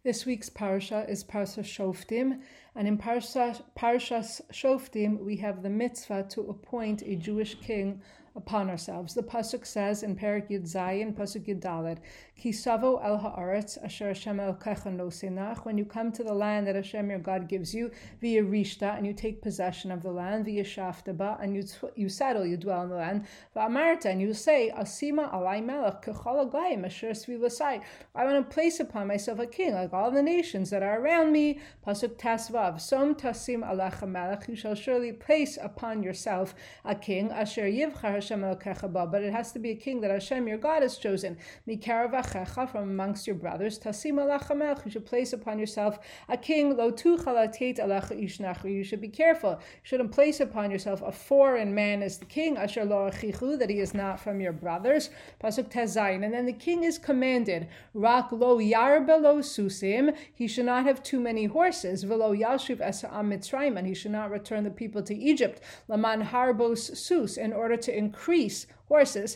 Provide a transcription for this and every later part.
This week's parasha is Parashat Shoftim, and in Parashat Shoftim we have the mitzvah to appoint a Jewish king upon ourselves. The pasuk says in Perek Yud Zayin, pasuk Yud Daled, Ki savo el haaretz asher Hashem Elokecha nosenach. When you come to the land that Hashem your God gives you, via rishta, and you take possession of the land, via shaftaba, and you settle, you dwell in the land, va'amarta, and you say, Asima alai melech kechol aglayim asher svivasai. I want to place upon myself a king like all the nations that are around me. Pasuk Tasvav, Som tasim alecha melech, you shall surely place upon yourself a king, asher yivchar Hashem Elokecha ba, but it has to be a king that Hashem your God has chosen. Mikarav achecha, from amongst your brothers, tasim alecha melech, you should place upon yourself a king. Lo tuchal atiet alecha ish nachri, you should be careful. You shouldn't place upon yourself a foreign man as the king, asher lo achichu, that he is not from your brothers. Pasuk Tezayin, and then the king is commanded, rak lo yarbe lo susim, he should not have too many horses, velo yashiv es ha'am Mitzrayim, and he should not return the people to Egypt, laman harbos sus, in order to increase horses.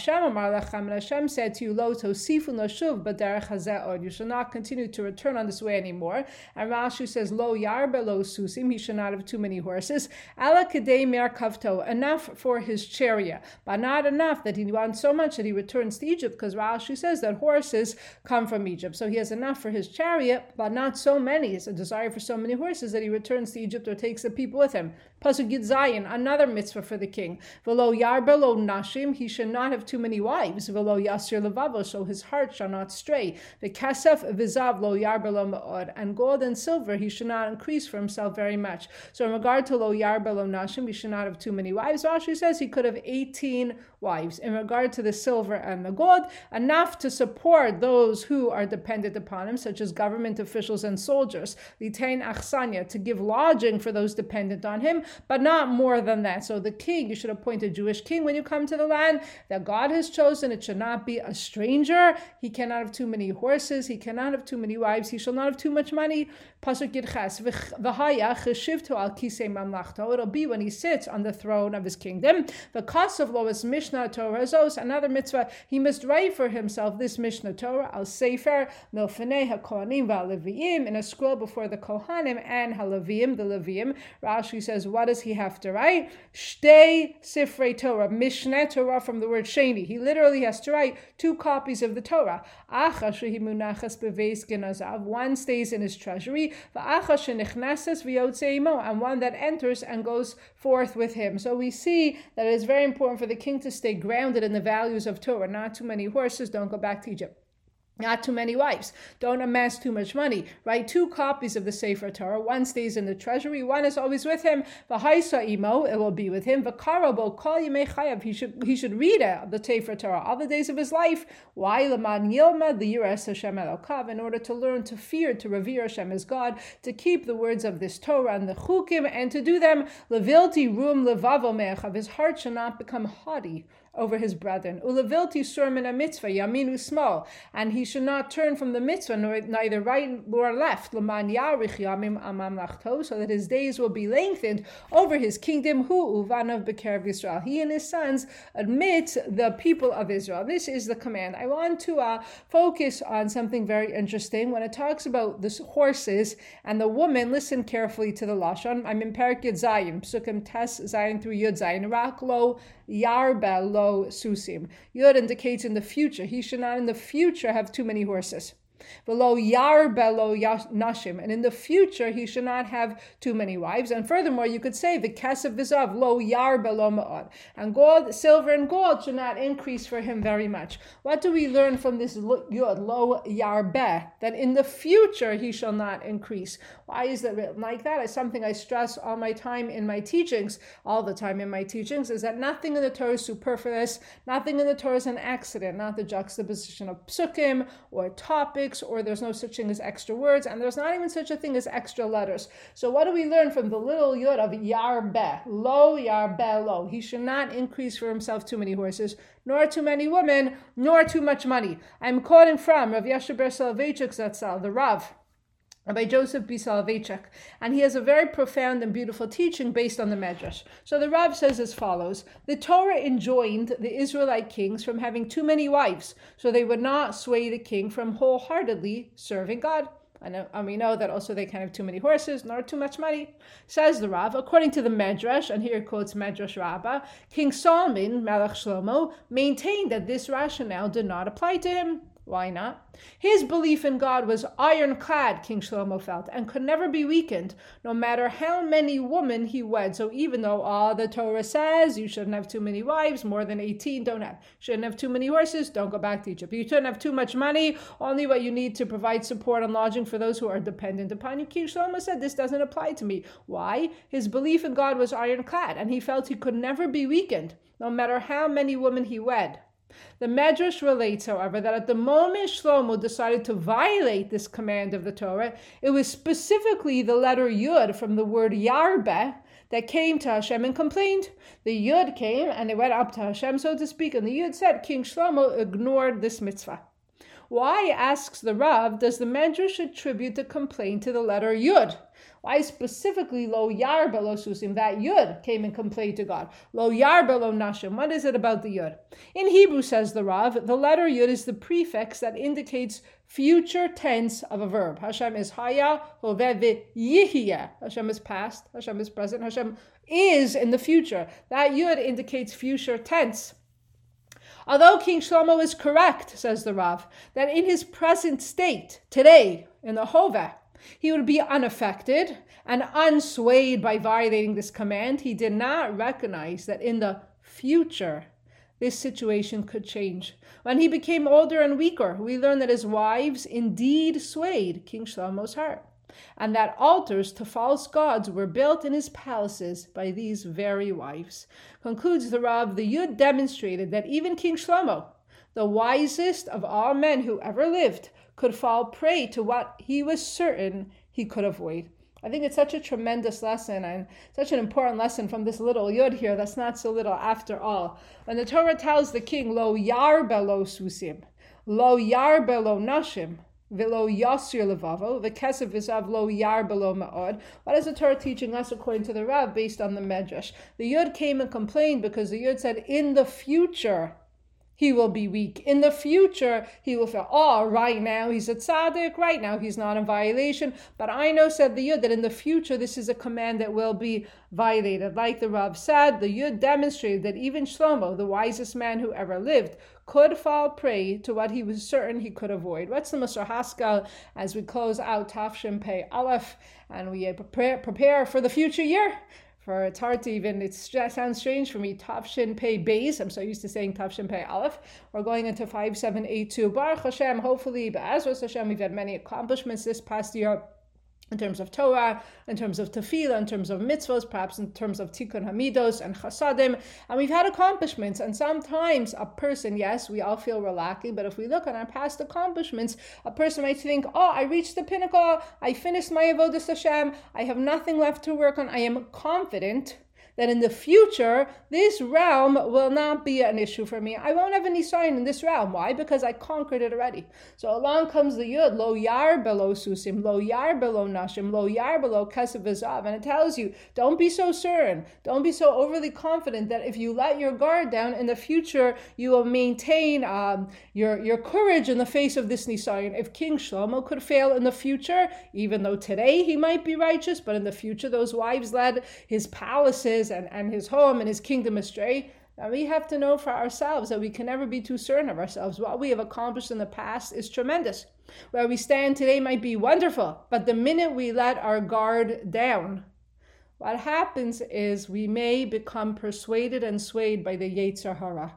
Hashem said to you, Lo tosifu noshuv b'derech hazeh od, you shall not continue to return on this way anymore. And Rashi says, Lo yarbe lo susim, he should not have too many horses. Ala kedei merkavto, enough for his chariot, but not enough that he wants so much that he returns to Egypt, because Rashi says that horses come from Egypt. So he has enough for his chariot, but not so many. It's a desire for so many horses that he returns to Egypt or takes the people with him. Pasuk Yud Zayin, another mitzvah for the king. V'lo yarbe lo nashim, he should not have too many wives. V'lo yasir levavo, so his heart shall not stray. V'kasef v'zav lo yarbe lo ma'od, and gold and silver he should not increase for himself very much. So in regard to lo yarbe lo nashim, he should not have too many wives. Rashi says he could have 18 wives. In regard to the silver and the gold, enough to support those who are dependent upon him, such as government officials and soldiers. Litain achsanya, to give lodging for those dependent on him, but not more than that. So the king, you should appoint a Jewish king when you come to the land that God has chosen. It should not be a stranger. He cannot have too many horses. He cannot have too many wives. He shall not have too much money. Pasuk Yidches, v'haya cheshivto al kisei mamlachto. It'll be when he sits on the throne of his kingdom. V'kasav lo is Mishnah Torah zos, another mitzvah. He must write for himself this Mishnah Torah al sefer milfnei hakohanim v'aleviim, in a scroll before the Kohanim and Haleviim, the Leviim. Rashi says, what does he have to write? Shtei Sifrei Torah, Mishneh Torah, from the word Sheni. He literally has to write 2 copies of the Torah. Acha shehi munachas beveis genazav, one stays in his treasury, v'acha shenichnases v'yotzei imo, and one that enters and goes forth with him. So we see that it is very important for the king to stay grounded in the values of Torah. Not too many horses, don't go back to Egypt. Not too many wives. Don't amass too much money. Write 2 copies of the Sefer Torah. One stays in the treasury. One is always with him. V'haisa imo, it will be with him. V'karabo kol yimei chayav. He should read it, the Sefer Torah, all the days of his life. Why? L'man yilmad liyiras Hashem Elokav, in order to learn to fear, to revere Hashem as God, to keep the words of this Torah and the chukim, and to do them. Levilti rum levavo me'achav. His heart shall not become haughty over his brethren. Ulevilti sur min a mitzvah, yaminu small, and he should not turn from the mitzvah, neither right nor left, l'man yarich yamim amam lachto, so that his days will be lengthened over his kingdom. Hu uvanav b'kerev Yisrael, he and his sons admit the people of Israel. This is the command. I want to focus on something very interesting. When it talks about the horses and the woman, listen carefully to the lashon. I'm in Perek Yud Zayin, Psukim Tes Zayin through Yud Zayin. Rak lo yarbe lo susim. Yud indicates in the future. He should not in the future have too many horses. V'lo yarbe lo nashim, and in the future he should not have too many wives. And furthermore, you could say v'kesef v'zav lo yarbe lo ma'od, and gold, silver, and gold should not increase for him very much. What do we learn from this yud lo yarbe? That in the future he shall not increase. Why is that written like that? It's something I stress all my time in my teachings, all the time in my teachings, is that nothing in the Torah is superfluous. Nothing in the Torah is an accident, not the juxtaposition of psukim or topics, or there's no such thing as extra words, and there's not even such a thing as extra letters. So what do we learn from the little yud of yarbe? Lo yarbe lo. He should not increase for himself too many horses, nor too many women, nor too much money. I'm quoting from Rav Yasher ber Soloveitchik Zatzal, the Rav, by Joseph B. Soloveitchik, and he has a very profound and beautiful teaching based on the Medrash. So the Rav says as follows: the Torah enjoined the Israelite kings from having too many wives, so they would not sway the king from wholeheartedly serving God. And we know that also they can't have too many horses nor too much money. Says the Rav, according to the Medrash, and here it quotes Medrash Rabbah, King Solomon, Melech Shlomo, maintained that this rationale did not apply to him. Why not? His belief in God was ironclad, King Shlomo felt, and could never be weakened, no matter how many women he wed. So even though the Torah says you shouldn't have too many wives, more than 18, don't have. Shouldn't have too many horses, don't go back to Egypt. You shouldn't have too much money, only what you need to provide support and lodging for those who are dependent upon you. King Shlomo said, this doesn't apply to me. Why? His belief in God was ironclad, and he felt he could never be weakened, no matter how many women he wed. The Medrash relates, however, that at the moment Shlomo decided to violate this command of the Torah, it was specifically the letter Yud from the word Yarbe that came to Hashem and complained. The Yud came and it went up to Hashem, so to speak, and the Yud said, King Shlomo ignored this mitzvah. Why, asks the Rav, does the Medrash attribute the complaint to the letter Yud? Why specifically Lo Yarbe Lo Susim, that Yud came and complained to God? Lo Yarbe Lo Nashim, what is it about the Yud? In Hebrew, says the Rav, the letter Yud is the prefix that indicates future tense of a verb. Hashem is Haya, Hoveh, Yihya. Hashem is past, Hashem is present, Hashem is in the future. That Yud indicates future tense. Although King Shlomo is correct, says the Rav, that in his present state, today, in the Hoveh, he would be unaffected and unswayed by violating this command, he did not recognize that in the future, this situation could change. When he became older and weaker, we learn that his wives indeed swayed King Shlomo's heart, and that altars to false gods were built in his palaces by these very wives. Concludes the Rav, the Yud demonstrated that even King Shlomo, the wisest of all men who ever lived, could fall prey to what he was certain he could avoid. I think it's such a tremendous lesson and such an important lesson from this little Yud here that's not so little after all. When the Torah tells the king, Lo Yarbe Lo Susim, Lo Yarbe Lo Nashim, V'lo Yasir Levavo, V'kesef V'zav Lo Yarbe Lo Ma'od. What is the Torah teaching us according to the Rav based on the Medrash? The Yud came and complained because the Yud said, in the future, he will be weak. In the future, he will feel, right now he's a tzaddik, right now he's not in violation. But I know, said the Yud, that in the future, this is a command that will be violated. Like the Rav said, the Yud demonstrated that even Shlomo, the wisest man who ever lived, could fall prey to what he was certain he could avoid. What's the Musar Haskell as we close out Tafshin Pei Aleph and we prepare for the future year? For it's hard to even, it sounds strange for me, Tafshin Pei Beis, I'm so used to saying Tafshin Pei Aleph. We're going into 5782. Baruch Hashem, hopefully, Be'ezras Hashem, we've had many accomplishments this past year in terms of Torah, in terms of Tefillah, in terms of mitzvos, perhaps in terms of Tikkun Hamidos and Chasadim. And we've had accomplishments. And sometimes a person, yes, we all feel we're lacking, but if we look on our past accomplishments, a person might think, I reached the pinnacle, I finished my Avodas Hashem, I have nothing left to work on, I am confident that in the future, this realm will not be an issue for me. I won't have any sign in this realm. Why? Because I conquered it already. So along comes the Yud, Lo Yarbe Lo Susim, Lo Yarbe Lo Nashim, Lo Yarbe Lo Kesef V'zav. And it tells you, don't be so certain, don't be so overly confident that if you let your guard down in the future, you will maintain your courage in the face of this Nisayon. If King Shlomo could fail in the future, even though today he might be righteous, but in the future those wives led his palaces and his home and his kingdom astray, and we have to know for ourselves that we can never be too certain of ourselves. What we have accomplished in the past is tremendous. Where we stand today might be wonderful, but the minute we let our guard down, what happens is we may become persuaded and swayed by the Yetzer Hara.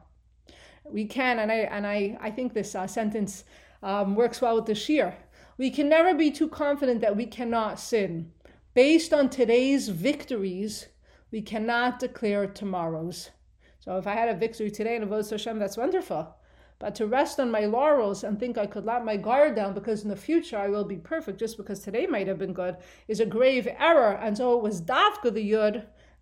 We can, and I think this sentence works well with the Shir. We can never be too confident that we cannot sin. Based on today's victories, we cannot declare tomorrow's. So if I had a victory today in Avodas Hashem, that's wonderful. But to rest on my laurels and think I could let my guard down because in the future I will be perfect just because today might have been good is a grave error. And so it was Dafka the Yud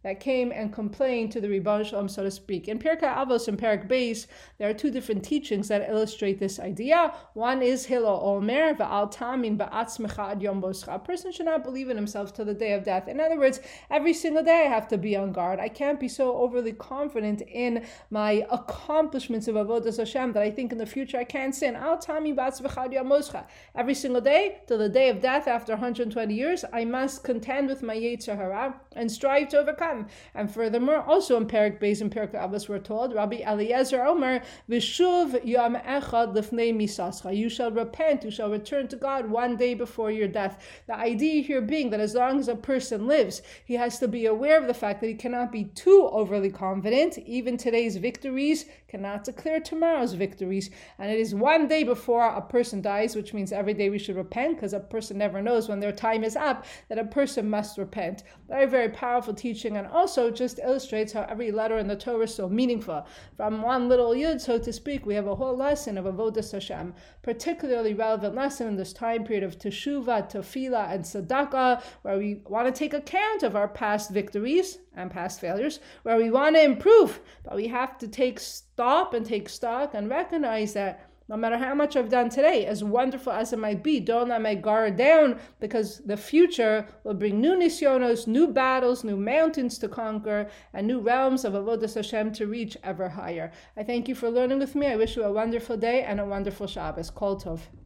that came and complained to the Rebbe Shalom, so to speak. In Pirkei Avos and Perek Beis, there are two different teachings that illustrate this idea. One is Hillel Omer, V'al Tamin Ba'atzmecha Ad Yom Boscha. A person should not believe in himself till the day of death. In other words, every single day I have to be on guard. I can't be so overly confident in my accomplishments of Avodas Hashem that I think in the future I can't sin. Al Tamin Ba'atzmecha Ad Yom Boscha. Every single day, till the day of death, after 120 years, I must contend with my Yetzer Hara and strive to overcome. And furthermore, also in Perek Beis and Perek Avos, we're told, Rabbi Eliezer Omer, V'shuv Yom Echad Lifnei Misascha. You shall repent, you shall return to God one day before your death. The idea here being that as long as a person lives, he has to be aware of the fact that he cannot be too overly confident. Even today's victories cannot declare tomorrow's victories. And it is one day before a person dies, which means every day we should repent, because a person never knows when their time is up, that a person must repent. Very, very powerful teaching, and also just illustrates how every letter in the Torah is so meaningful. From one little yud, so to speak, we have a whole lesson of Avodas Hashem, particularly relevant lesson in this time period of Teshuvah, Tefillah, and Tzedakah, where we want to take account of our past victories and past failures, where we want to improve, but we have to take stock and recognize that no matter how much I've done today, as wonderful as it might be, don't let my guard down, because the future will bring new nisyonos, new battles, new mountains to conquer, and new realms of Avodas Hashem to reach ever higher. I thank you for learning with me. I wish you a wonderful day and a wonderful Shabbos. Kol Tov.